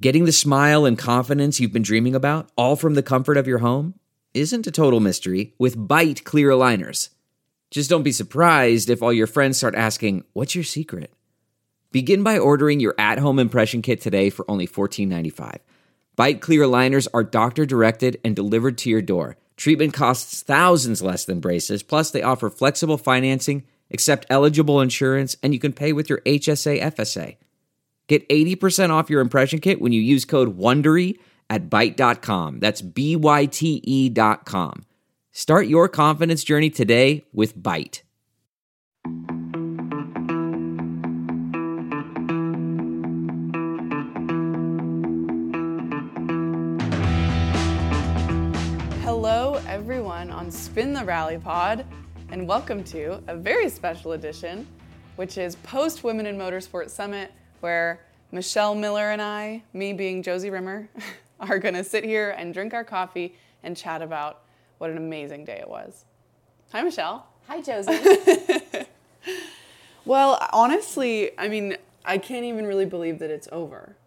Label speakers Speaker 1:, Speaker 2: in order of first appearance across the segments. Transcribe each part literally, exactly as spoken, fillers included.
Speaker 1: Getting the smile and confidence you've been dreaming about, all from the comfort of your home, isn't a total mystery with Bite Clear Aligners. Just don't be surprised if all your friends start asking, "What's your secret?" Begin by ordering your at-home impression kit today for only fourteen ninety-five. Bite Clear Aligners are doctor-directed and delivered to your door. Treatment costs thousands less than braces, plus they offer flexible financing, accept eligible insurance, and you can pay with your H S A F S A. Get eighty percent off your impression kit when you use code WONDERY at byte dot com. That's B Y T E dot com. Start your confidence journey today with Byte.
Speaker 2: Hello, everyone on Spin the Rally Pod, and welcome to a very special edition, which is post Women in Motorsports Summit, where Michelle Miller and I, me being Josie Rimmer, are going to sit here and drink our coffee and chat about what an amazing day it was. Hi, Michelle.
Speaker 3: Hi, Josie.
Speaker 2: Well, honestly, I mean, I can't even really believe that it's over.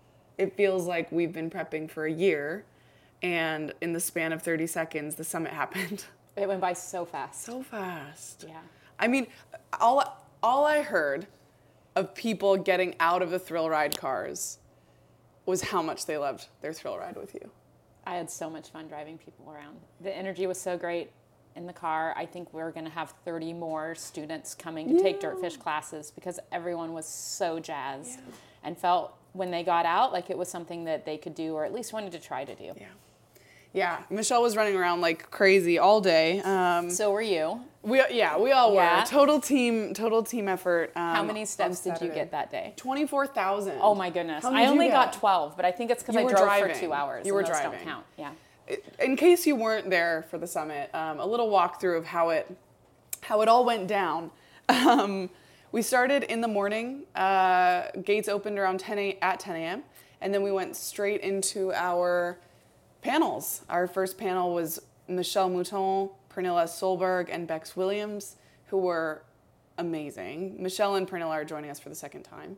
Speaker 2: It feels like we've been prepping for a year, and in the span of thirty seconds, the summit happened.
Speaker 3: It went by so fast.
Speaker 2: So fast.
Speaker 3: Yeah.
Speaker 2: I mean, all all I heard of people getting out of the thrill ride cars was how much they loved their thrill ride with you.
Speaker 3: I had so much fun driving people around. The energy was so great in the car. I think we're going to have thirty more students coming to yeah. take Dirtfish classes because everyone was so jazzed yeah. and felt when they got out like it was something that they could do or at least wanted to try to do.
Speaker 2: Yeah. Yeah, Michelle was running around like crazy all day. Um,
Speaker 3: so were you.
Speaker 2: We yeah, we all
Speaker 3: yeah.
Speaker 2: were. Total team, total team effort. Um,
Speaker 3: How many steps did you get that day?
Speaker 2: twenty-four thousand.
Speaker 3: Oh my goodness! I only got twelve, but I think it's because I drove
Speaker 2: driving.
Speaker 3: for two hours.
Speaker 2: You were
Speaker 3: and those
Speaker 2: driving.
Speaker 3: Don't count. Yeah.
Speaker 2: In case you weren't there for the summit, um, a little walkthrough of how it how it all went down. Um, we started in the morning. Uh, gates opened around ten a, at ten a.m. and then we went straight into our panels. Our first panel was Michelle Mouton, Pernilla Solberg, and Bex Williams, who were amazing. Michelle and Pernilla are joining us for the second time.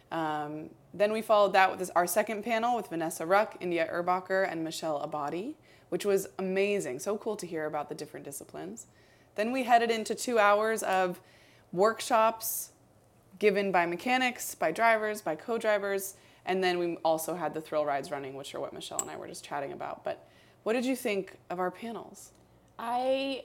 Speaker 2: Um, then we followed that with this, our second panel with Vanessa Ruck, India Erbacher, and Michelle Abadi, which was amazing. So cool to hear about the different disciplines. Then we headed into two hours of workshops given by mechanics, by drivers, by co-drivers, and then we also had the thrill rides running, which are what Michelle and I were just chatting about. But what did you think of our panels?
Speaker 3: I,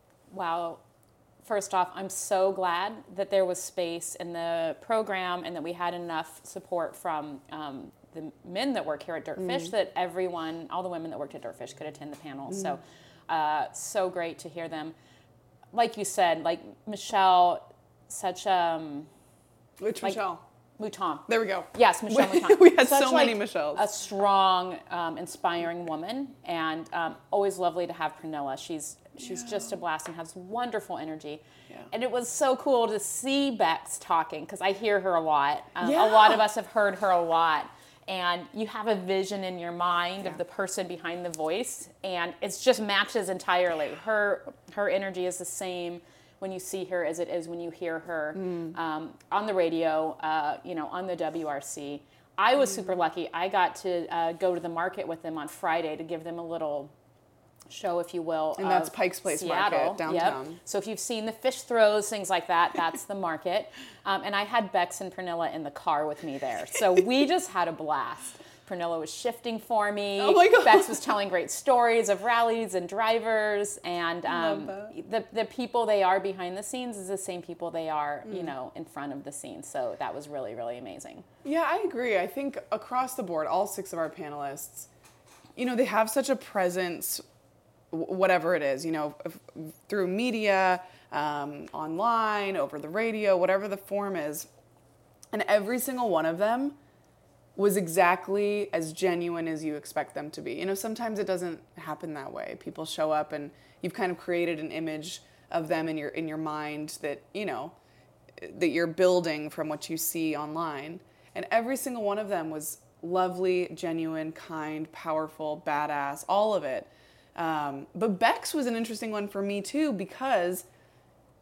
Speaker 3: wow. First off, I'm so glad that there was space in the program and that we had enough support from um, the men that work here at Dirtfish mm. that everyone, all the women that worked at Dirtfish could attend the panel. Mm. So, uh, so great to hear them. Like you said, like Michelle, such um.
Speaker 2: Which
Speaker 3: like,
Speaker 2: Michelle?
Speaker 3: Mouton.
Speaker 2: There we go.
Speaker 3: Yes, Michelle Mouton.
Speaker 2: We had
Speaker 3: Such
Speaker 2: so
Speaker 3: like
Speaker 2: many Michelles.
Speaker 3: A strong, um, inspiring woman, and um, always lovely to have Pernilla. She's she's yeah. just a blast and has wonderful energy. Yeah. And it was so cool to see Bex talking because I hear her a lot. Um,
Speaker 2: yeah.
Speaker 3: A lot of us have heard her a lot, and you have a vision in your mind yeah. of the person behind the voice, and it just matches entirely. Her her energy is the same when you see her as it is when you hear her mm. um, on the radio, uh, you know, on the W R C. I was mm. super lucky. I got to uh, go to the market with them on Friday to give them a little show, if you will.
Speaker 2: And that's Pike's Place
Speaker 3: Seattle.
Speaker 2: Market downtown.
Speaker 3: Yep. So if you've seen the fish throws, things like that, that's the market. Um, and I had Bex and Pernilla in the car with me there. So we just had a blast. Pernilla was shifting for me.
Speaker 2: Oh my God.
Speaker 3: Bex was telling great stories of rallies and drivers, and um, the the people they are behind the scenes is the same people they are, mm. you know, in front of the scenes. So that was really, really amazing.
Speaker 2: Yeah, I agree. I think across the board, all six of our panelists, you know, they have such a presence, whatever it is, you know, through media, um, online, over the radio, whatever the form is, and every single one of them was exactly as genuine as you expect them to be. You know, sometimes it doesn't happen that way. People show up and you've kind of created an image of them in your in your mind that, you know, that you're building from what you see online. And every single one of them was lovely, genuine, kind, powerful, badass, all of it. Um, but Bex was an interesting one for me too because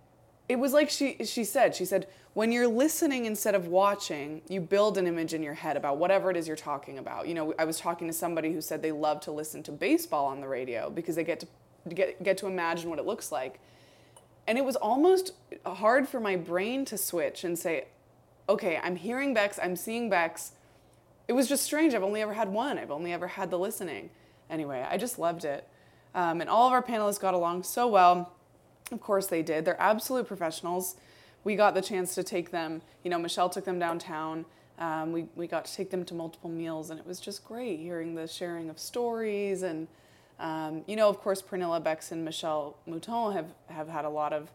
Speaker 2: It was like she she said, she said, when you're listening instead of watching, you build an image in your head about whatever it is you're talking about. You know, I was talking to somebody who said they love to listen to baseball on the radio because they get to get get to imagine what it looks like. And it was almost hard for my brain to switch and say, okay, I'm hearing Bex, I'm seeing Bex. It was just strange. I've only ever had one. I've only ever had the listening. Anyway, I just loved it. Um, and all of our panelists got along so well. Of course they did. They're absolute professionals. We got the chance to take them, you know, Michelle took them downtown. Um, we, we got to take them to multiple meals, and it was just great hearing the sharing of stories. And, um, you know, of course, Pernilla Bex and Michelle Mouton have, have had a lot of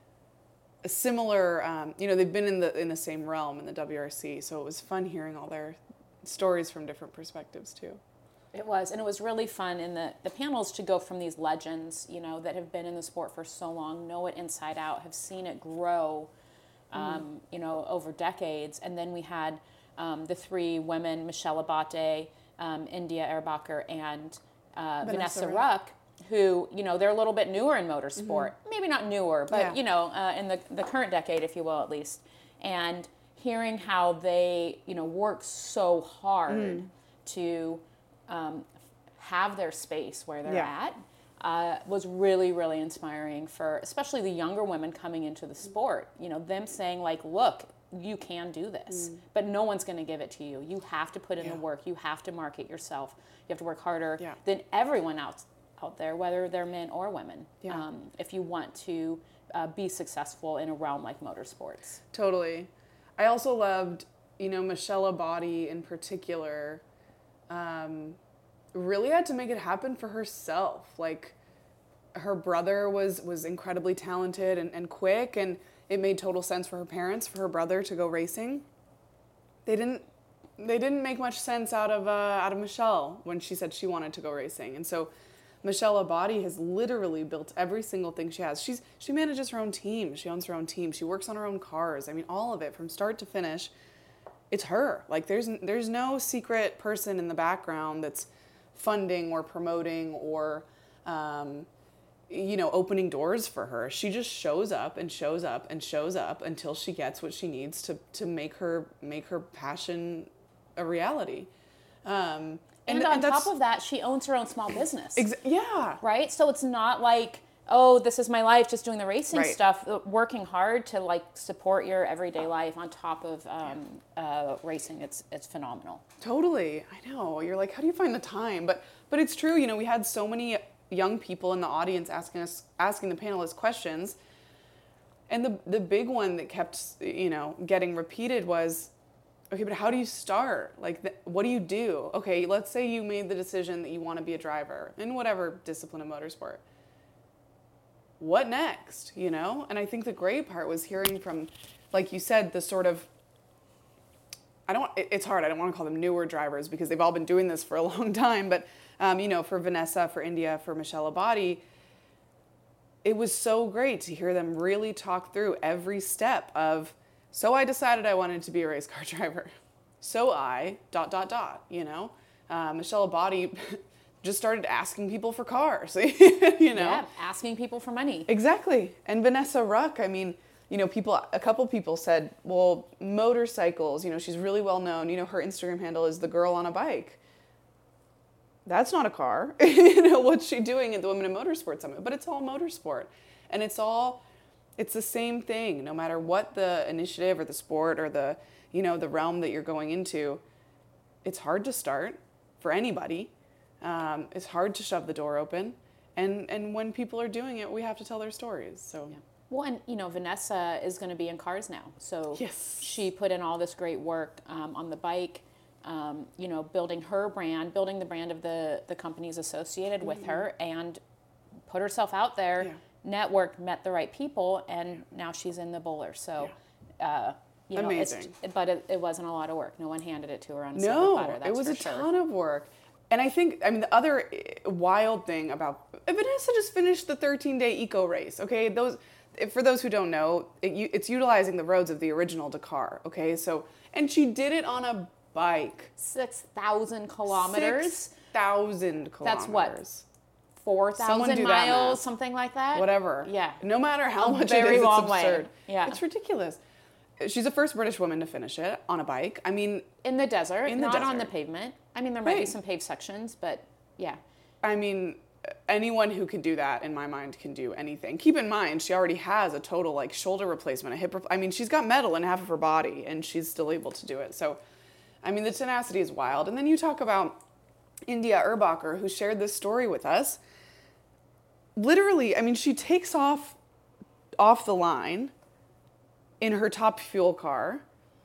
Speaker 2: a similar, um, you know, they've been in the in the same realm in the W R C, so it was fun hearing all their stories from different perspectives, too.
Speaker 3: It was, and it was really fun in the, the panels to go from these legends, you know, that have been in the sport for so long, know it inside out, have seen it grow, um, mm. you know, over decades. And then we had um, the three women, Michelle Abate, um, India Erbacher, and uh, Vanessa, Vanessa Ruck, who, you know, they're a little bit newer in motorsport. Mm-hmm. Maybe not newer, but, yeah. you know, uh, in the, the current decade, if you will, at least. And hearing how they, you know, work so hard mm. to... Um, have their space where they're yeah. at uh, was really, really inspiring for especially the younger women coming into the sport. You know, them saying like, look, you can do this, mm. but no one's going to give it to you. You have to put in yeah. the work. You have to market yourself. You have to work harder yeah. than everyone else out there, whether they're men or women, yeah. um, if you want to uh, be successful in a realm like motorsports.
Speaker 2: Totally. I also loved, you know, Michelle Abate in particular, Um, really had to make it happen for herself. Like, her brother was, was incredibly talented and, and quick, and it made total sense for her parents, for her brother to go racing. They didn't, they didn't make much sense out of, uh, out of Michelle when she said she wanted to go racing. And so Michelle Abate has literally built every single thing she has. She's, she manages her own team. She owns her own team. She works on her own cars. I mean, all of it from start to finish. It's her. Like, there's there's no secret person in the background that's funding or promoting or, um, you know, opening doors for her. She just shows up and shows up and shows up until she gets what she needs to to make her make her passion a reality. Um,
Speaker 3: and, and on and top of that, she owns her own small business.
Speaker 2: Ex- yeah.
Speaker 3: Right. So it's not like, oh, this is my life, just doing the racing right. stuff, working hard to like support your everyday life on top of um, uh, racing. It's it's phenomenal.
Speaker 2: Totally. I know. You're like, how do you find the time? But but it's true. You know, we had so many young people in the audience asking us, asking the panelists questions. And the the big one that kept, you know, getting repeated was, okay, but how do you start? Like, the, what do you do? Okay, let's say you made the decision that you want to be a driver in whatever discipline of motorsport. What next, you know? And I think the great part was hearing from, like you said, the sort of, I don't, it's hard, I don't want to call them newer drivers because they've all been doing this for a long time, but, um, you know, for Vanessa, for India, for Michelle Abate, it was so great to hear them really talk through every step of, so I decided I wanted to be a race car driver. So I, dot, dot, dot, you know? Uh, Michelle Abate just started asking people for cars, you know?
Speaker 3: Yeah, asking people for money.
Speaker 2: Exactly. And Vanessa Ruck, I mean, you know, people, a couple people said, well, motorcycles, you know, she's really well known. You know, her Instagram handle is the girl on a bike. That's not a car. You know, what's she doing at the Women in Motorsport Summit? But it's all motorsport. And it's all, it's the same thing, no matter what the initiative or the sport or the, you know, the realm that you're going into. It's hard to start for anybody. Um, it's hard to shove the door open, and, and when people are doing it, we have to tell their stories. So,
Speaker 3: yeah. Well, and you know, Vanessa is going to be in cars now, so
Speaker 2: yes.
Speaker 3: she put in all this great work um, on the bike. Um, you know, building her brand, building the brand of the the companies associated mm-hmm. with her, and put herself out there. Yeah. Networked, met the right people, and now she's in the bowler. So. Yeah. Uh, You know,
Speaker 2: Amazing.
Speaker 3: It's, but it, it wasn't a lot of work. No one handed it to her on a
Speaker 2: no,
Speaker 3: silver platter. That's
Speaker 2: it was
Speaker 3: for
Speaker 2: a
Speaker 3: sure.
Speaker 2: ton of work. And I think, I mean, the other wild thing about, Vanessa just finished the thirteen-day eco race, okay? Those, for those who don't know, it, it's utilizing the roads of the original Dakar, okay? So, and she did it on a bike.
Speaker 3: six thousand kilometers.
Speaker 2: six thousand kilometers.
Speaker 3: That's what? four
Speaker 2: Someone
Speaker 3: thousand
Speaker 2: do that
Speaker 3: miles,
Speaker 2: math.
Speaker 3: something like that.
Speaker 2: Whatever.
Speaker 3: Yeah.
Speaker 2: No matter how
Speaker 3: A
Speaker 2: much
Speaker 3: very
Speaker 2: it is,
Speaker 3: long
Speaker 2: it's
Speaker 3: way.
Speaker 2: absurd.
Speaker 3: Yeah.
Speaker 2: It's ridiculous. She's the first British woman to finish it on a bike. I mean,
Speaker 3: In the desert,
Speaker 2: In the
Speaker 3: not on the
Speaker 2: desert.
Speaker 3: pavement. I mean, there might be
Speaker 2: Right.
Speaker 3: some paved sections, but yeah.
Speaker 2: I mean, anyone who can do that, in my mind, can do anything. Keep in mind, she already has a total like shoulder replacement, a hip. Re- I mean, she's got metal in half of her body, and she's still able to do it. So, I mean, the tenacity is wild. And then you talk about India Erbacher, who shared this story with us. Literally, I mean, she takes off off the line in her top fuel car,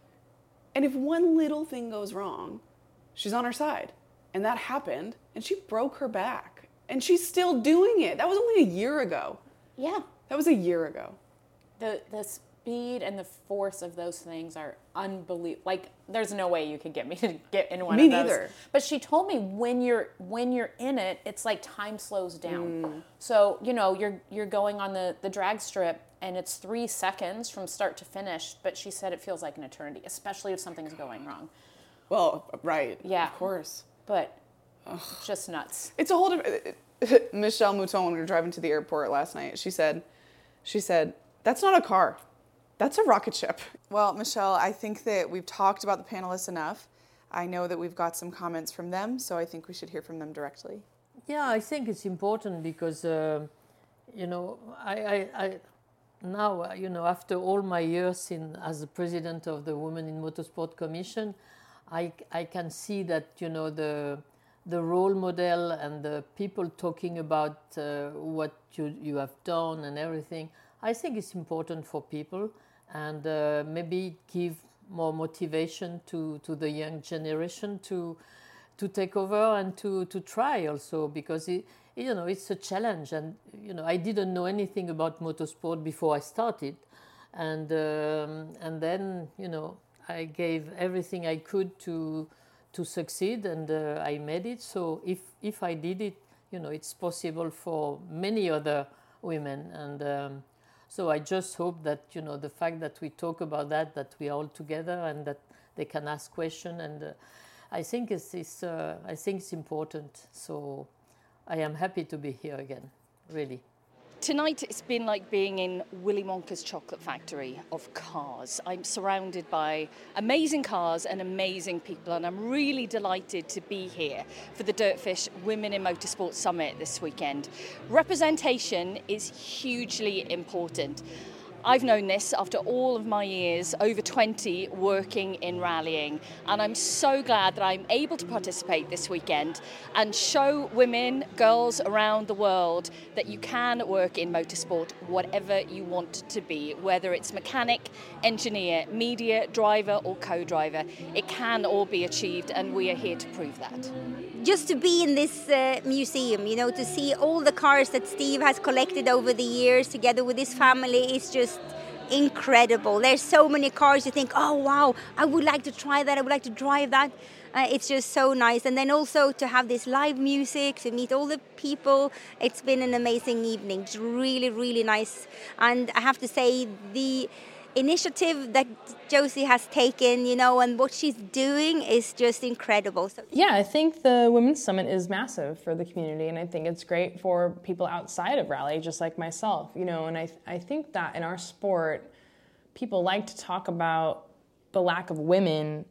Speaker 2: and if one little thing goes wrong, she's on her side. And that happened, and she broke her back. And she's still doing it. That was only a year ago.
Speaker 3: Yeah.
Speaker 2: That was a year ago.
Speaker 3: The the speed and the force of those things are unbelievable. Like, there's no way you could get me to get in one
Speaker 2: Me
Speaker 3: of those.
Speaker 2: neither.
Speaker 3: But she told me when you're when you're in it, it's like time slows down.
Speaker 2: Mm.
Speaker 3: So, you know, you're you're going on the, the drag strip and it's three seconds from start to finish, but she said it feels like an eternity, especially if something's going wrong.
Speaker 2: Well, right.
Speaker 3: Yeah.
Speaker 2: Of course.
Speaker 3: But just nuts.
Speaker 2: It's a whole different... Michelle Mouton, when we were driving to the airport last night, she said, she said, that's not a car. That's a rocket ship. Well, Michelle, I think that we've talked about the panelists enough. I know that we've got some comments from them, so I think we should hear from them directly.
Speaker 4: Yeah, I think it's important because, uh, you know, I, I, I now, uh, you know, after all my years in as the president of the Women in Motorsport Commission, I, I can see that, you know, the the role model and the people talking about uh, what you, you have done and everything, I think it's important for people and uh, maybe give more motivation to, to the young generation to to take over and to, to try also, because it, you know, it's a challenge. And you know, I didn't know anything about motorsport before I started, and um, and then you know I gave everything I could to to succeed, and uh, I made it. So if if I did it, you know, it's possible for many other women, and um, so I just hope that you know the fact that we talk about that, that we are all together, and that they can ask questions, and uh, I think it's, it's uh, I think it's important. So I am happy to be here again, really.
Speaker 5: Tonight it's been like being in Willy Wonka's chocolate factory of cars. I'm surrounded by amazing cars and amazing people, and I'm really delighted to be here for the Dirtfish Women in Motorsport Summit this weekend. Representation is hugely important. I've known this after all of my years, over twenty, working in rallying, and I'm so glad that I'm able to participate this weekend and show women, girls around the world that you can work in motorsport whatever you want to be, whether it's mechanic, engineer, media, driver or co-driver. It can all be achieved, and we are here to prove that.
Speaker 6: Just to be in this uh, museum, you know, to see all the cars that Steve has collected over the years together with his family is just incredible. There's so many cars you think, oh wow, I would like to try that, I would like to drive that. Uh, it's just so nice. And then also to have this live music, to meet all the people, it's been an amazing evening. It's really, really nice. And I have to say, the initiative that Josie has taken, you know, and what she's doing is just incredible. So
Speaker 7: yeah, I think the Women's Summit is massive for the community, and I think it's great for people outside of rally, just like myself, you know, and I, I think that in our sport, people like to talk about the lack of women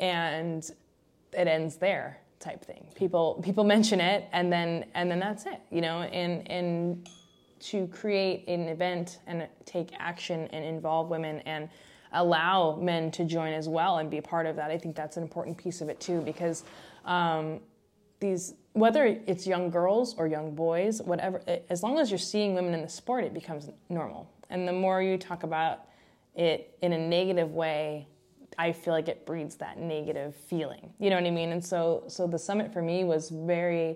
Speaker 7: and it ends there type thing. People people mention it and then and then that's it, you know, and and to create an event and take action and involve women and allow men to join as well and be a part of that. I think that's an important piece of it too, because um, these, whether it's young girls or young boys, whatever, as long as you're seeing women in the sport, it becomes normal. And the more you talk about it in a negative way, I feel like it breeds that negative feeling. You know what I mean? And so, so the summit for me was very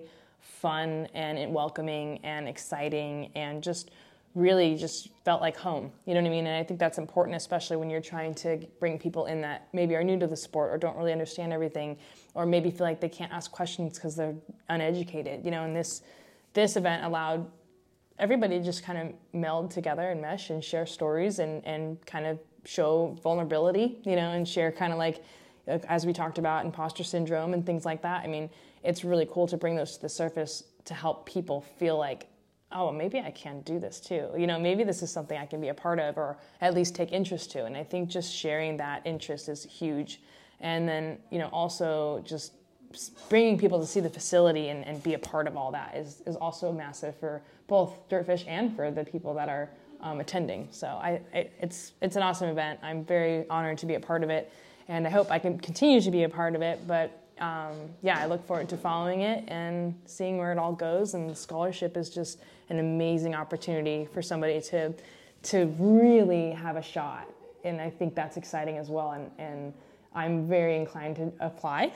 Speaker 7: fun and welcoming and exciting and just really just felt like home. You know what I mean? And I think that's important, especially when you're trying to bring people in that maybe are new to the sport or don't really understand everything, or maybe feel like they can't ask questions because they're uneducated. You know, and this this event allowed everybody to just kind of meld together and mesh and share stories and, and kind of show vulnerability, you know, and share kind of like, as we talked about, imposter syndrome and things like that. I mean, it's really cool to bring those to the surface to help people feel like, oh, maybe I can do this too. You know, maybe this is something I can be a part of or at least take interest to. And I think just sharing that interest is huge. And then, you know, also just bringing people to see the facility and, and be a part of all that is, is also massive for both Dirtfish and for the people that are um, attending. So I, I, it's it's an awesome event. I'm very honored to be a part of it. And I hope I can continue to be a part of it. But um, yeah, I look forward to following it and seeing where it all goes. And the scholarship is just an amazing opportunity for somebody to to really have a shot. And I think that's exciting as well. And, and I'm very inclined to apply.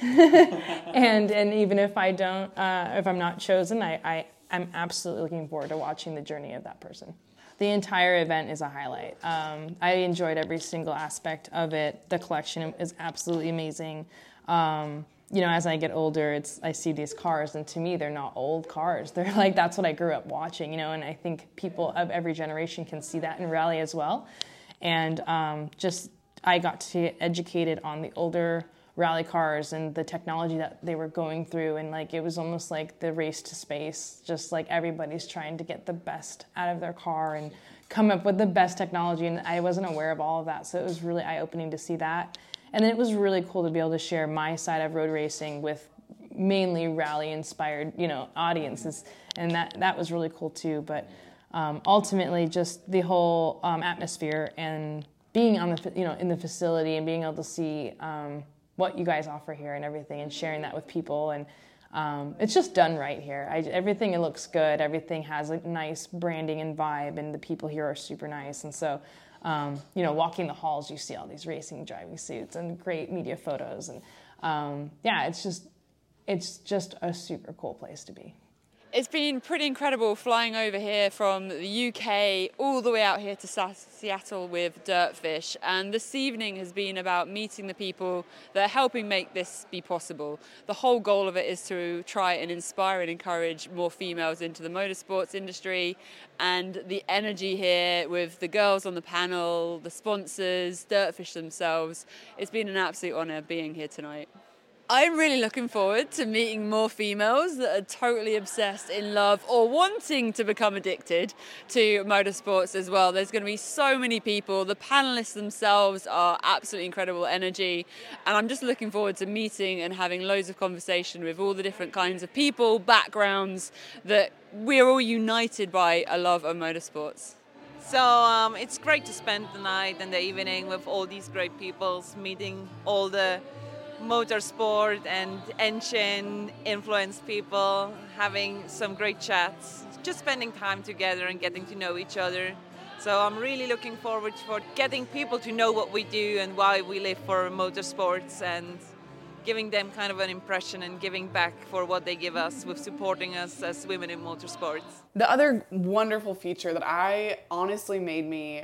Speaker 7: and and even if I don't, uh, if I'm not chosen, I, I, I'm absolutely looking forward to watching the journey of that person. The entire event is a highlight. Um, I enjoyed every single aspect of it. The collection is absolutely amazing. Um, you know, as I get older, it's I see these cars, and to me, they're not old cars. They're like, that's what I grew up watching, you know, and I think people of every generation can see that in rally as well. And um, just, I got to get educated on the older rally cars and the technology that they were going through, and like it was almost like the race to space, just like everybody's trying to get the best out of their car and come up with the best technology, and I wasn't aware of all of that, so it was really eye-opening to see that. And then it was really cool to be able to share my side of road racing with mainly rally-inspired, you know, audiences, and that that was really cool too. But um, ultimately, just the whole um, atmosphere and being on the, you know, in the facility and being able to see um, what you guys offer here and everything, and sharing that with people, and um, it's just done right here. I, everything it looks good. Everything has a nice branding and vibe, and the people here are super nice, and so. Um, you know, walking the halls, you see all these racing driving suits and great media photos, and um, yeah, it's just it's just a super cool place to be.
Speaker 8: It's been pretty incredible flying over here from the U K all the way out here to Seattle with Dirtfish, and this evening has been about meeting the people that are helping make this be possible. The whole goal of it is to try and inspire and encourage more females into the motorsports industry, and the energy here with the girls on the panel, the sponsors, Dirtfish themselves, it's been an absolute honour being here tonight. I'm really looking forward to meeting more females that are totally obsessed, in love, or wanting to become addicted to motorsports as well. There's going to be so many people. The panelists themselves are absolutely incredible energy, and I'm just looking forward to meeting and having loads of conversation with all the different kinds of people, backgrounds, that we're all united by a love of motorsports.
Speaker 9: So um, it's great to spend the night and the evening with all these great people, meeting all the motorsport and engine influenced people, having some great chats, just spending time together and getting to know each other. So I'm really looking forward for getting people to know what we do and why we live for motorsports, and giving them kind of an impression and giving back for what they give us with supporting us as women in motorsports.
Speaker 2: The other wonderful feature that I honestly made me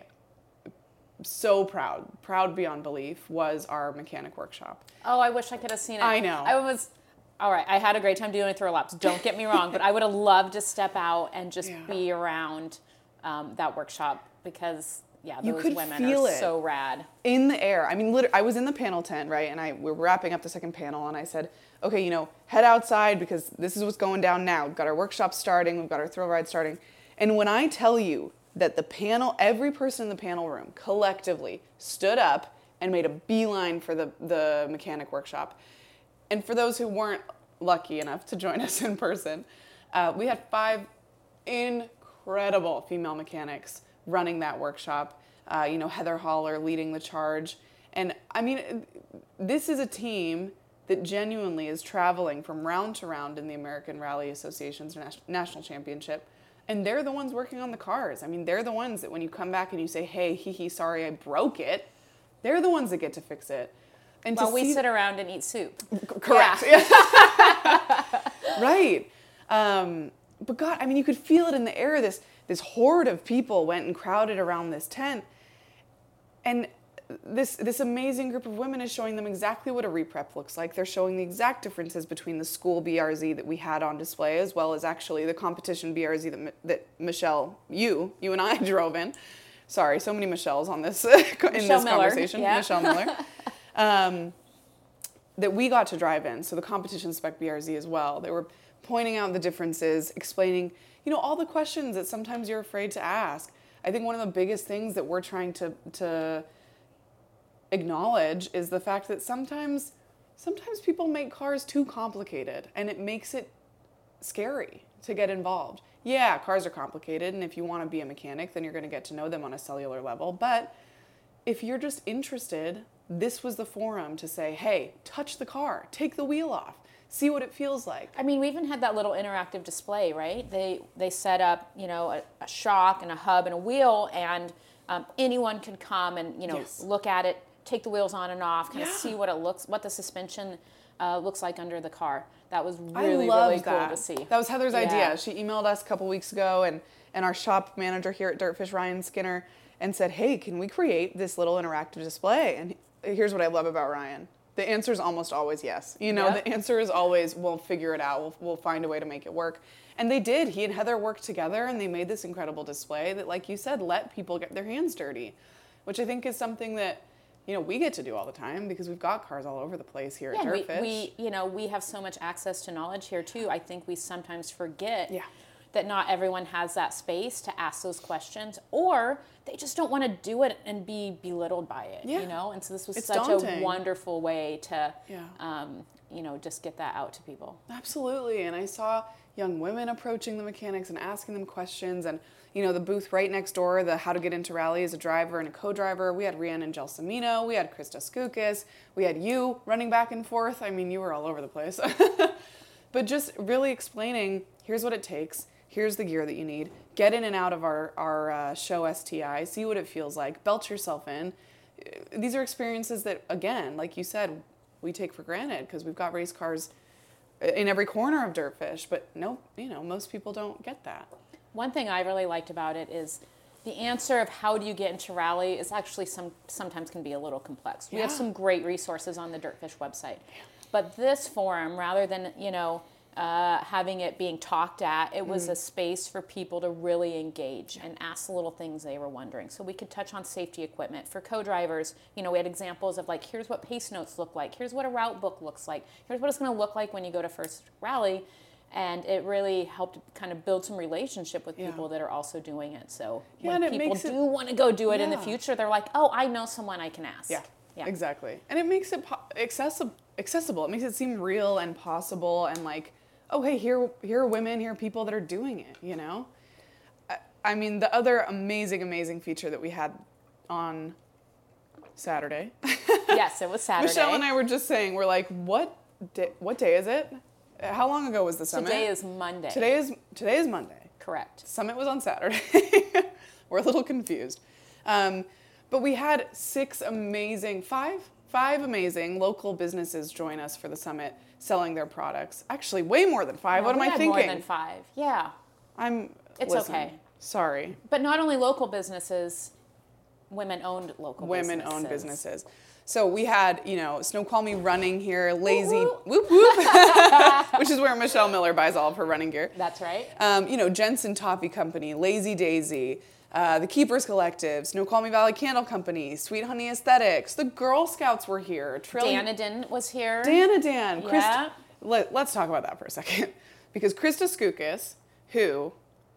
Speaker 2: so proud, proud beyond belief, was our mechanic workshop.
Speaker 3: Oh, I wish I could have seen it.
Speaker 2: I know.
Speaker 3: I was, all right, I had a great time doing throw laps. Don't get me wrong, but I would have loved to step out and just yeah. be around um, that workshop, because, yeah, those
Speaker 2: you could
Speaker 3: women
Speaker 2: feel
Speaker 3: are
Speaker 2: it
Speaker 3: so rad.
Speaker 2: In the air. I mean, literally, I was in the panel tent, right, and I we were wrapping up the second panel, and I said, okay, you know, head outside, because this is what's going down now. We've got our workshop starting. We've got our thrill ride starting. And when I tell you that the panel, every person in the panel room collectively stood up and made a beeline for the, the mechanic workshop. And for those who weren't lucky enough to join us in person, uh, we had five incredible female mechanics running that workshop. Uh, you know, Heather Haller leading the charge. And I mean, this is a team that genuinely is traveling from round to round in the American Rally Association's National Championship. And they're the ones working on the cars. I mean, they're the ones that when you come back and you say, hey, hee hee, sorry, I broke it, they're the ones that get to fix it. And
Speaker 3: well,
Speaker 2: to
Speaker 3: we
Speaker 2: see
Speaker 3: sit around and eat soup.
Speaker 2: Correct. Yeah. Right. Um, but God, I mean, you could feel it in the air. This, this horde of people went and crowded around this tent. And this this amazing group of women is showing them exactly what a reprep looks like. They're showing the exact differences between the school B R Z that we had on display, as well as actually the competition B R Z that, that Michelle, you, you and I drove in. Sorry, so many Michelles on this in
Speaker 3: Michelle
Speaker 2: this
Speaker 3: Miller.
Speaker 2: conversation.
Speaker 3: Yeah.
Speaker 2: Michelle Miller. Um, that we got to drive in, so the competition spec B R Z as well, they were pointing out the differences, explaining, you know, all the questions that sometimes you're afraid to ask. I think one of the biggest things that we're trying to to acknowledge is the fact that sometimes sometimes people make cars too complicated, and it makes it scary to get involved. Yeah, cars are complicated, and if you want to be a mechanic, then you're going to get to know them on a cellular level. But if you're just interested, this was the forum to say, hey, touch the car, take the wheel off, see what it feels like.
Speaker 3: I mean, we even had that little interactive display, right? They they set up, you know, a, a shock and a hub and a wheel, and um, anyone could come and, you know,
Speaker 2: Yes.
Speaker 3: look at it, take the wheels on and off, kind
Speaker 2: Yeah.
Speaker 3: of see what it looks, what the suspension uh, looks like under the car. That was
Speaker 2: I
Speaker 3: really,
Speaker 2: loved
Speaker 3: really
Speaker 2: that.
Speaker 3: cool to see.
Speaker 2: That was Heather's
Speaker 3: Yeah.
Speaker 2: idea. She emailed us a couple weeks ago, and, and our shop manager here at Dirtfish, Ryan Skinner, and said, hey, can we create this little interactive display? And here's what I love about Ryan. The answer is almost always yes. You know,
Speaker 3: Yep.
Speaker 2: the answer is always, we'll figure it out. We'll, we'll find a way to make it work. And they did. He and Heather worked together, and they made this incredible display that, like you said, let people get their hands dirty, which I think is something that, you know, we get to do all the time because we've got cars all over the place here
Speaker 3: Yeah,
Speaker 2: at
Speaker 3: and we,
Speaker 2: Dirtfish.
Speaker 3: we, you know, we have so much access to knowledge here too. I think we sometimes forget
Speaker 2: Yeah.
Speaker 3: that not everyone has that space to ask those questions, or they just don't want to do it and be belittled by it.
Speaker 2: Yeah.
Speaker 3: You know, and so this was
Speaker 2: It's
Speaker 3: such
Speaker 2: daunting.
Speaker 3: a wonderful way to,
Speaker 2: Yeah.
Speaker 3: um, you know, just get that out to people.
Speaker 2: Absolutely. And I saw young women approaching the mechanics and asking them questions. And, you know, the booth right next door, the How to Get Into Rally as a driver and a co-driver, we had Rhiannon Gelsomino, we had Krista Skoukis, we had you running back and forth. I mean, you were all over the place. But just really explaining, here's what it takes. Here's the gear that you need. Get in and out of our, our uh, show S T I. See what it feels like. Belt yourself in. These are experiences that, again, like you said, we take for granted because we've got race cars in every corner of Dirtfish. But no, you know, most people don't get that.
Speaker 3: One thing I really liked about it is the answer of how do you get into rally is actually some sometimes can be a little complex. We have
Speaker 2: Yeah.
Speaker 3: some great resources on the Dirtfish website. But this forum, rather than, you know, uh, having it being talked at, it was
Speaker 2: Mm.
Speaker 3: a space for people to really engage and ask the little things they were wondering. So we could touch on safety equipment. For co-drivers, you know, we had examples of like, here's what pace notes look like, here's what a route book looks like, here's what it's going to look like when you go to first rally. And it really helped kind of build some relationship with
Speaker 2: Yeah.
Speaker 3: people that are also doing it. So
Speaker 2: Yeah,
Speaker 3: when
Speaker 2: and it
Speaker 3: people
Speaker 2: makes it-
Speaker 3: do want to go do it in the
Speaker 2: Yeah.
Speaker 3: future, they're like, oh, I know someone I can ask.
Speaker 2: Yeah,
Speaker 3: Yeah.
Speaker 2: exactly. And it makes it po- accessible. Accessible. It makes it seem real and possible, and like, oh, hey, here, here are women, here are people that are doing it. You know, I, I mean, the other amazing, amazing feature that we had on Saturday.
Speaker 3: Yes, it was Saturday.
Speaker 2: Michelle and I were just saying, we're like, what day, what day is it? How long ago was the summit?
Speaker 3: Today is Monday.
Speaker 2: Today is today is Monday.
Speaker 3: Correct.
Speaker 2: Summit was on Saturday. We're a little confused. Um, but we had six amazing, five, five amazing local businesses join us for the summit selling their products. Actually, way more than five.
Speaker 3: No,
Speaker 2: what am
Speaker 3: we
Speaker 2: I
Speaker 3: had
Speaker 2: thinking?
Speaker 3: More than five. Yeah.
Speaker 2: I'm.
Speaker 3: It's
Speaker 2: listen,
Speaker 3: okay.
Speaker 2: Sorry.
Speaker 3: But not only local businesses, women-owned local businesses.
Speaker 2: Women-owned businesses. So we had, you know, Snoqualmie Running here, Lazy,
Speaker 3: Whoop,
Speaker 2: whoop whoop, which is where Michelle Miller buys all of her running gear.
Speaker 3: That's right.
Speaker 2: Um, you know, Jensen Toffee Company, Lazy Daisy, uh, the Keepers Collective, Snoqualmie Valley Candle Company, Sweet Honey Aesthetics, the Girl Scouts were here. Trillion-
Speaker 3: Danadin was here.
Speaker 2: Danadan. Christ-
Speaker 3: Yeah.
Speaker 2: Let, let's talk about that for a second. Because Krista Skoukis, who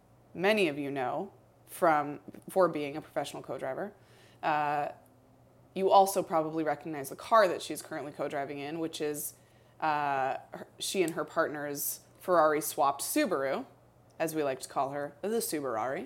Speaker 2: many of you know from for being a professional co-driver, uh, you also probably recognize the car that she's currently co-driving in, which is uh, her, she and her partner's Ferrari swapped Subaru, as we like to call her, the Subarari.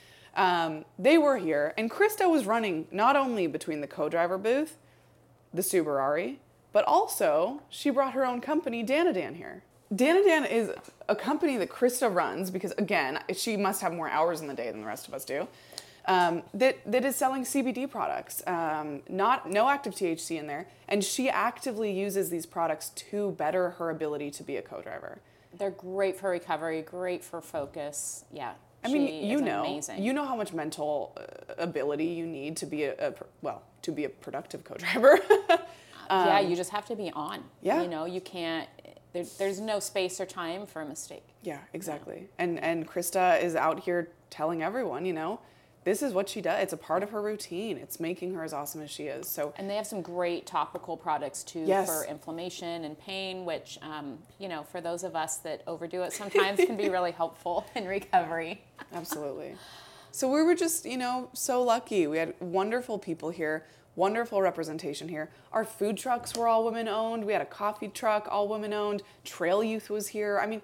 Speaker 2: Um, they were here, and Krista was running not only between the co-driver booth, the Subarari, but also she brought her own company, Danadan, here. Danadan is a company that Krista runs because, again, she must have more hours in the day than the rest of us do. Um, that that is selling C B D products, um, not no active T H C in there, and she actively uses these products to better her ability to be a co-driver.
Speaker 3: They're great for recovery, great for focus. Yeah.
Speaker 2: I mean,
Speaker 3: she
Speaker 2: you
Speaker 3: is
Speaker 2: know,
Speaker 3: amazing.
Speaker 2: you know how much mental uh, ability you need to be a, a pr- well to be a productive co-driver. um,
Speaker 3: yeah, you just have to be on.
Speaker 2: Yeah.
Speaker 3: You know, you can't. There, there's no space or time for a mistake.
Speaker 2: Yeah, exactly. And and Krista is out here telling everyone, you know, this is what she does. It's a part of her routine. It's making her as awesome as she is. So,
Speaker 3: and they have some great topical products too
Speaker 2: yes.
Speaker 3: for inflammation and pain, which, um, you know, for those of us that overdo it sometimes can be really helpful in recovery.
Speaker 2: Absolutely. So we were just, you know, so lucky. We had wonderful people here, wonderful representation here. Our food trucks were all women owned. We had a coffee truck, all women owned. Trail Youth was here. I mean,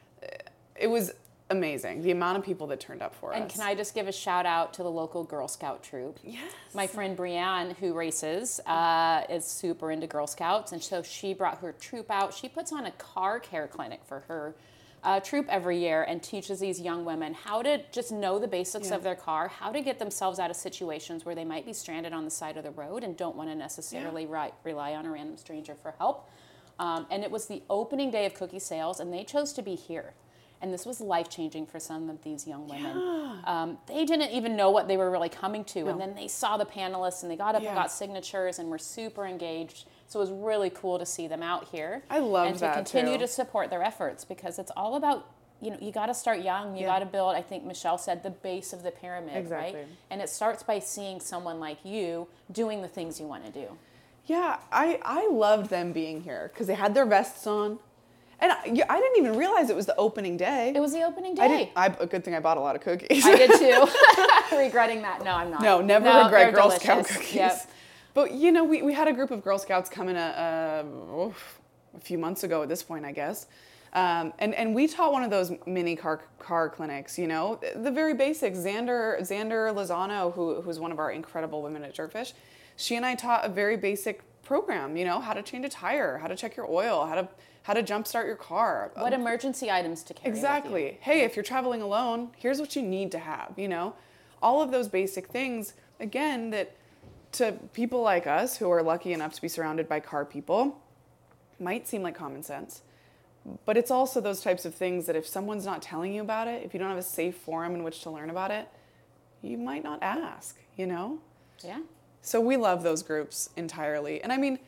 Speaker 2: it was amazing, the amount of people that turned up for
Speaker 3: and
Speaker 2: us.
Speaker 3: And can I just give a shout out to the local Girl Scout troop?
Speaker 2: Yes.
Speaker 3: My friend Brianne, who races, uh, is super into Girl Scouts, and so she brought her troop out. She puts on a car care clinic for her uh, troop every year and teaches these young women how to just know the basics
Speaker 2: yeah.
Speaker 3: of their car, how to get themselves out of situations where they might be stranded on the side of the road and don't want to necessarily yeah. ri- rely on a random stranger for help. Um, and it was the opening day of cookie sales, and they chose to be here. And this was life-changing for some of these young women.
Speaker 2: Yeah.
Speaker 3: Um, they didn't even know what they were really coming to.
Speaker 2: No.
Speaker 3: And then they saw the panelists, and they got up
Speaker 2: yeah.
Speaker 3: and got signatures, and were super engaged. So it was really cool to see them out here.
Speaker 2: I love
Speaker 3: and
Speaker 2: that,
Speaker 3: to continue
Speaker 2: too.
Speaker 3: to support their efforts, because it's all about, you know, you got to start young. You
Speaker 2: yeah.
Speaker 3: got to build, I think Michelle said, the base of the pyramid,
Speaker 2: exactly.
Speaker 3: right? And it starts by seeing someone like you doing the things you want to do.
Speaker 2: Yeah, I, I loved them being here because they had their vests on. And I, yeah, I didn't even realize it was the opening day.
Speaker 3: It was the opening day.
Speaker 2: I did. I, a good thing I bought a lot of cookies.
Speaker 3: I did too. Regretting that. No, I'm not.
Speaker 2: No, never
Speaker 3: no,
Speaker 2: regret Girl
Speaker 3: delicious.
Speaker 2: Scout cookies.
Speaker 3: Yep.
Speaker 2: But, you know, we, we had a group of Girl Scouts come in a, a, a few months ago at this point, I guess. Um, and, and we taught one of those mini car car clinics, you know, the very basics. Xander, Xander Lozano, who who's one of our incredible women at Dirtfish, she and I taught a very basic program, you know, how to change a tire, how to check your oil, how to how to jumpstart your car.
Speaker 3: What emergency items to carry
Speaker 2: Exactly.
Speaker 3: with you.
Speaker 2: Hey, if you're traveling alone, here's what you need to have, you know? All of those basic things, again, that to people like us who are lucky enough to be surrounded by car people might seem like common sense. But it's also those types of things that if someone's not telling you about it, if you don't have a safe forum in which to learn about it, you might not ask, you know?
Speaker 3: Yeah.
Speaker 2: So we love those groups entirely. And I mean,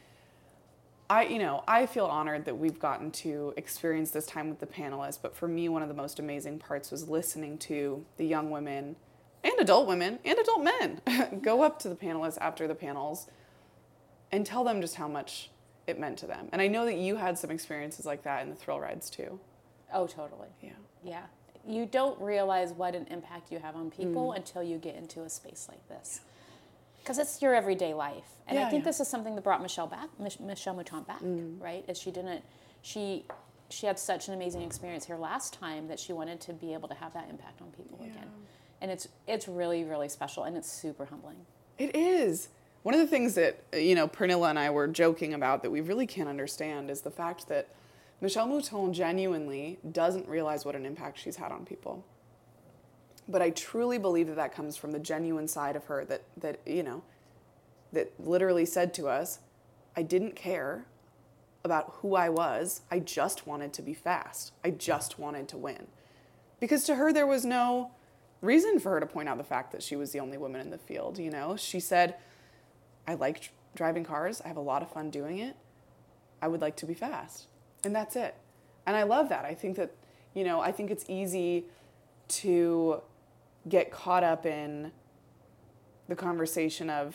Speaker 2: I, you know, I feel honored that we've gotten to experience this time with the panelists, but for me, one of the most amazing parts was listening to the young women and adult women and adult men go up to the panelists after the panels and tell them just how much it meant to them. And I know that you had some experiences like that in the thrill rides too.
Speaker 3: Oh, totally.
Speaker 2: Yeah.
Speaker 3: Yeah. You don't realize what an impact you have on people
Speaker 2: Mm.
Speaker 3: until you get into a space like this. Because it's your everyday life. And
Speaker 2: Yeah,
Speaker 3: I think
Speaker 2: yeah.
Speaker 3: this is something that brought Michelle back, Mich- Michelle Mouton back,
Speaker 2: Mm.
Speaker 3: right? Is she didn't, she she had such an amazing experience here last time that she wanted to be able to have that impact on people
Speaker 2: Yeah.
Speaker 3: again. And it's it's really, really special, and it's super humbling.
Speaker 2: It is. One of the things that, you know, Pernilla and I were joking about that we really can't understand is the fact that Michelle Mouton genuinely doesn't realize what an impact she's had on people. But I truly believe that that comes from the genuine side of her that, that, you know, that literally said to us, I didn't care about who I was. I just wanted to be fast. I just wanted to win. Because to her, there was no reason for her to point out the fact that she was the only woman in the field, you know? She said, I like tr- driving cars. I have a lot of fun doing it. I would like to be fast. And that's it. And I love that. I think that, you know, I think it's easy to get caught up in the conversation of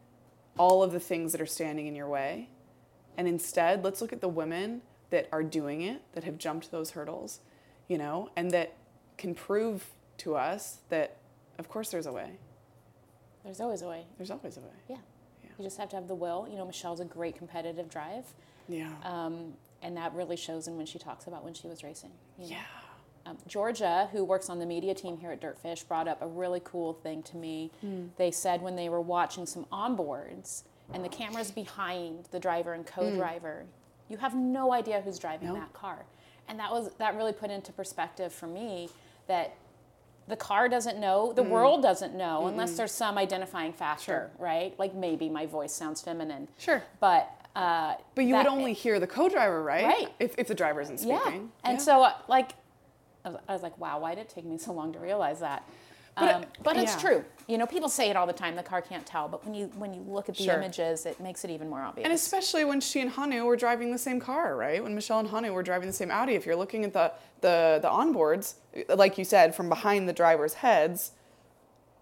Speaker 2: all of the things that are standing in your way. And instead, let's look at the women that are doing it, that have jumped those hurdles, you know, and that can prove to us that, of course, there's a way.
Speaker 3: There's always a way.
Speaker 2: There's always a way.
Speaker 3: Yeah.
Speaker 2: Yeah.
Speaker 3: You just have to have the will. You know, Michelle's a great competitive drive.
Speaker 2: Yeah.
Speaker 3: Um, and that really shows in when she talks about when she was racing. You know?
Speaker 2: Yeah.
Speaker 3: Um, Georgia, who works on the media team here at Dirtfish, brought up a really cool thing to me.
Speaker 2: Mm.
Speaker 3: They said when they were watching some onboards and the camera's behind the driver and co-driver, you have no idea who's driving
Speaker 2: No.
Speaker 3: that car. And that was that really put into perspective for me that the car doesn't know, the
Speaker 2: Mm.
Speaker 3: world doesn't know,
Speaker 2: Mm-mm.
Speaker 3: unless there's some identifying factor,
Speaker 2: Sure.
Speaker 3: right? Like maybe my voice sounds feminine.
Speaker 2: Sure.
Speaker 3: But uh,
Speaker 2: But you
Speaker 3: that-
Speaker 2: would only hear the co-driver, right?
Speaker 3: Right.
Speaker 2: If, if the driver isn't
Speaker 3: yeah.
Speaker 2: speaking.
Speaker 3: And
Speaker 2: Yeah.
Speaker 3: so, uh, like, I was, I was like, wow, why did it take me so long to realize that?
Speaker 2: But,
Speaker 3: Um,
Speaker 2: uh,
Speaker 3: but it's
Speaker 2: yeah.
Speaker 3: true. You know, people say it all the time, the car can't tell. But when you when you look at the
Speaker 2: Sure.
Speaker 3: images, it makes it even more obvious.
Speaker 2: And especially when she and Hanu were driving the same car, right? When Michelle and Hanu were driving the same Audi, if you're looking at the, the, the onboards, like you said, from behind the driver's heads,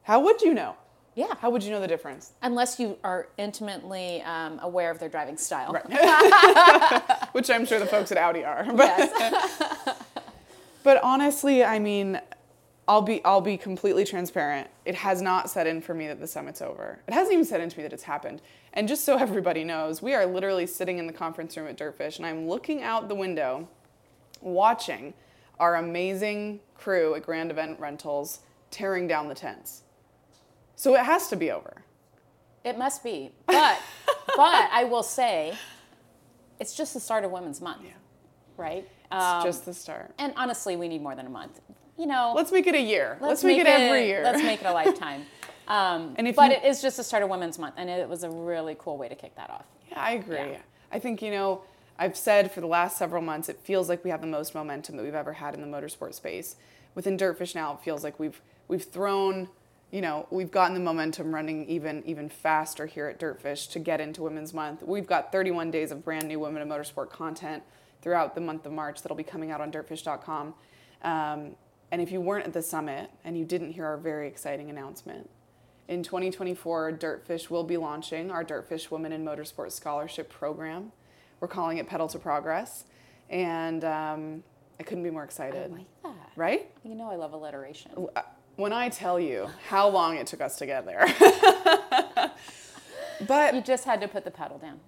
Speaker 2: How would you know?
Speaker 3: Yeah.
Speaker 2: How would you know the difference?
Speaker 3: Unless you are intimately um, aware of their driving style.
Speaker 2: Right. Which I'm sure the folks at Audi are. But,
Speaker 3: Yes.
Speaker 2: but honestly, I mean, I'll be I'll be completely transparent. It has not set in for me that the summit's over. It hasn't even set into me that it's happened. And just so everybody knows, we are literally sitting in the conference room at Dirtfish, and I'm looking out the window, watching our amazing crew at Grand Event Rentals tearing down the tents. So it has to be over.
Speaker 3: It must be. But but I will say, it's just the start of Women's Month.
Speaker 2: Yeah.
Speaker 3: Right?
Speaker 2: It's
Speaker 3: Um,
Speaker 2: just the start.
Speaker 3: and honestly, we need more than a month. You know,
Speaker 2: Let's make it a year. Let's, make, it every year.
Speaker 3: Let's make it a lifetime. Um,
Speaker 2: And if
Speaker 3: but
Speaker 2: you-
Speaker 3: it is just the start of Women's Month, and it was a really cool way to kick that off.
Speaker 2: Yeah, I agree.
Speaker 3: Yeah.
Speaker 2: I think, you know, I've said for the last several months, it feels like we have the most momentum that we've ever had in the motorsport space. Within Dirtfish now, it feels like we've we've thrown, you know, we've gotten the momentum running even even faster here at Dirtfish to get into Women's Month. We've got thirty-one days of brand new women in motorsport content throughout the month of March that'll be coming out on dirtfish dot com. Um, and if you weren't at the summit and you didn't hear our very exciting announcement, in twenty twenty-four, Dirtfish will be launching our Dirtfish Women in Motorsport Scholarship Program. We're calling it Pedal to Progress, and um, I couldn't be more excited.
Speaker 3: I like that.
Speaker 2: Right?
Speaker 3: You know I love alliteration.
Speaker 2: When I tell you how long it took us to get there. But
Speaker 3: You just had to put the pedal down.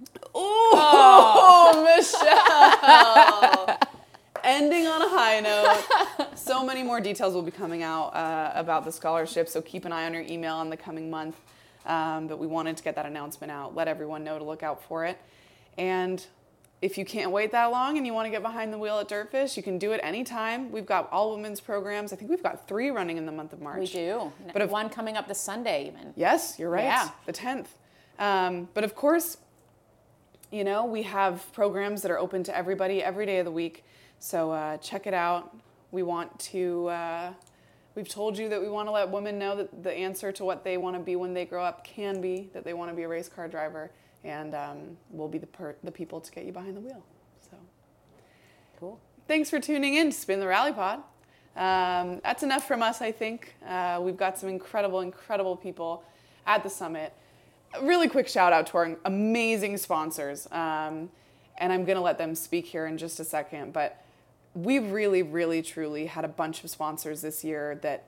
Speaker 2: oh, Michelle! Ending on a high note. So many more details will be coming out uh, about the scholarship, so keep an eye on your email in the coming month. Um, but we wanted to get that announcement out, let everyone know to look out for it. And if you can't wait that long and you want to get behind the wheel at Dirtfish, you can do it anytime. We've got all women's programs. I think we've got three running in the month of March.
Speaker 3: We do.
Speaker 2: But if-
Speaker 3: one coming up this Sunday even.
Speaker 2: Yes, you're right.
Speaker 3: Yeah.
Speaker 2: The tenth. Um, but of course, you know, we have programs that are open to everybody every day of the week. So uh, check it out. We want to, uh, we've told you that we want to let women know that the answer to what they want to be when they grow up can be that they want to be a race car driver. And um, we'll be the, per- the people to get you behind the wheel. So
Speaker 3: Cool.
Speaker 2: thanks for tuning in to Spin the Rally Pod. Um, that's enough from us, I think. Uh, we've got some incredible, incredible people at the summit. A really quick shout out to our amazing sponsors. Um, and I'm going to let them speak here in just a second. But we've really, really, truly had a bunch of sponsors this year that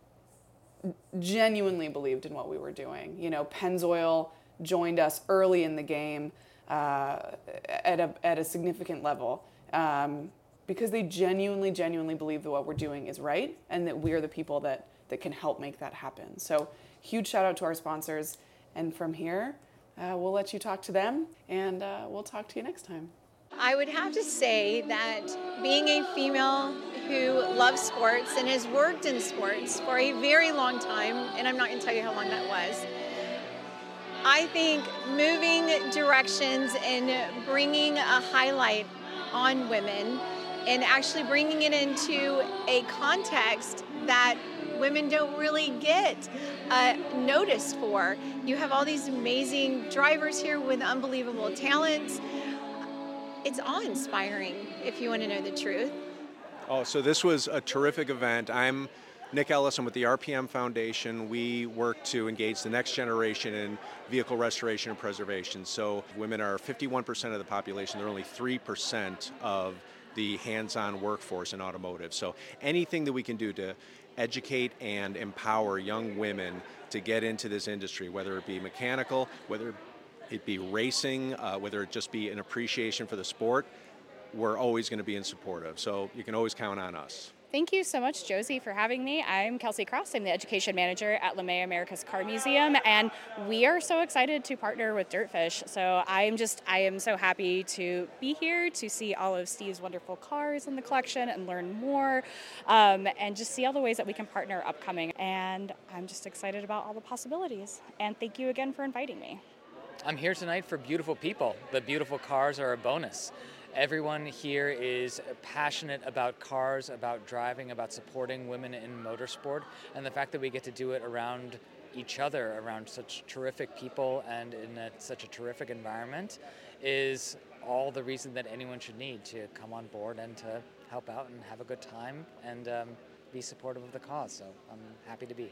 Speaker 2: genuinely believed in what we were doing. You know, Pennzoil joined us early in the game uh, at, a, at a significant level um, because they genuinely, genuinely believe that what we're doing is right and that we are the people that, that can help make that happen. So huge shout out to our sponsors. And from here, uh, we'll let you talk to them and uh, we'll talk to you next time.
Speaker 10: I would have to say that being a female who loves sports and has worked in sports for a very long time, and I'm not going to tell you how long that was, I think moving directions and bringing a highlight on women and actually bringing it into a context that women don't really get uh, noticed for. You have all these amazing drivers here with unbelievable talents. It's awe-inspiring, if you want to know the truth.
Speaker 11: Oh, so this was a terrific event. I'm Nick Ellis. I'm with the R P M Foundation. We work to engage the next generation in vehicle restoration and preservation. So women are fifty-one percent of the population. They're only three percent of the hands-on workforce in automotive. So anything that we can do to educate and empower young women to get into this industry, whether it be mechanical, whether it be racing, uh, whether it just be an appreciation for the sport, we're always going to be in support of. So you can always count on us.
Speaker 12: Thank you so much, Josie, for having me. I'm Kelsey Cross. I'm the education manager at LeMay America's Car Museum, and we are so excited to partner with Dirtfish. So I'm just, I am so happy to be here to see all of Steve's wonderful cars in the collection and learn more, um, and just see all the ways that we can partner upcoming. And I'm just excited about all the possibilities. And thank you again for inviting me.
Speaker 13: I'm here tonight for beautiful people. The beautiful cars are a bonus. Everyone here is passionate about cars, about driving, about supporting women in motorsport, and the fact that we get to do it around each other, around such terrific people and in a, such a terrific environment is all the reason that anyone should need to come on board and to help out and have a good time and um, be supportive of the cause. So I'm happy to be here.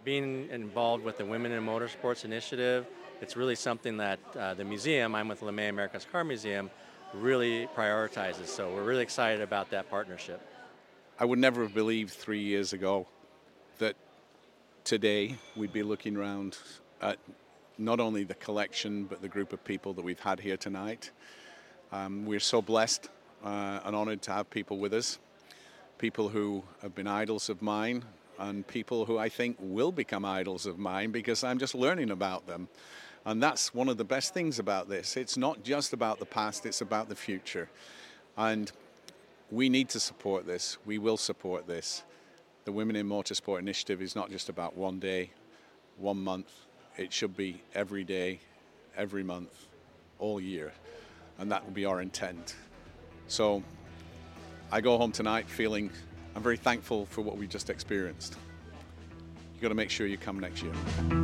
Speaker 14: being involved with the Women in Motorsports initiative, it's really something that uh, the museum, I'm with LeMay America's Car Museum, really prioritizes. So we're really excited about that partnership.
Speaker 15: I would never have believed three years ago that today we'd be looking around at not only the collection but the group of people that we've had here tonight. Um, we're so blessed uh, and honored to have people with us, people who have been idols of mine and people who I think will become idols of mine because I'm just learning about them. And that's one of the best things about this. It's not just about the past, it's about the future. And we need to support this. We will support this. The Women in Motorsport initiative is not just about one day, one month. It should be every day, every month, all year. And that will be our intent. So I go home tonight feeling I'm very thankful for what we just experienced. You've got to make sure you come next year.